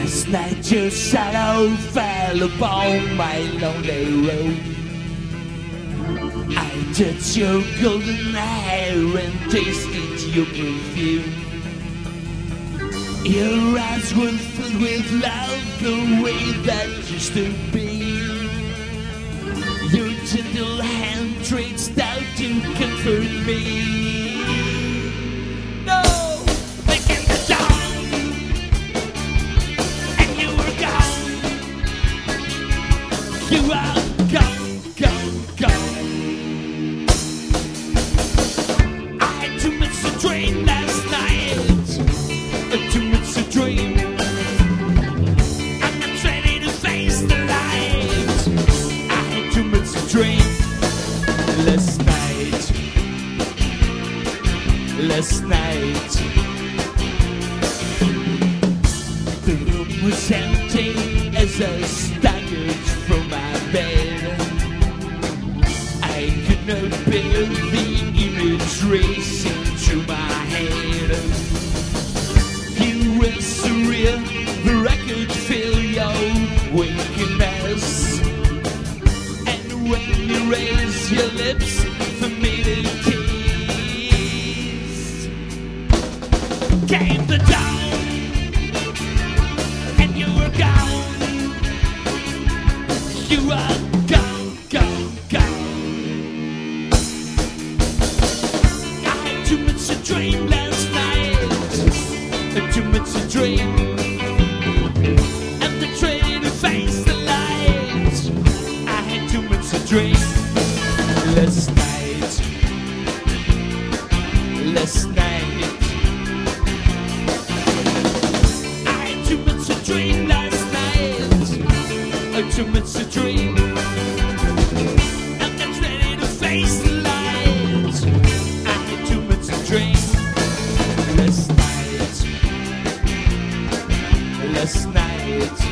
Last night your shadow fell upon my lonely road. I touched your golden hair and tasted your perfume. Your eyes were filled with love, the way that used to be. Your gentle hand reached out to comfort me. No, there came the dawn, and you were gone. You are gone, gone, gone. I had too much to drink last night, too much to dream. I'm not ready to face the light. I had too much to drink last night. Last night, the room was empty as I staggered from my bed. I could not bear the image racing through my head. You were surreal, but I could feel your weakness. And when you raised your lips for me to kiss, came the dawn, and you were gone. You are gone, gone, gone. I had too much to dream last night, too much to dream. I'm not ready to face the light. I had too much to dream last night. Last night, I had too much to dream last night. Too much to dream. I'm not ready to face the light. I had too much to dream last night. Last night.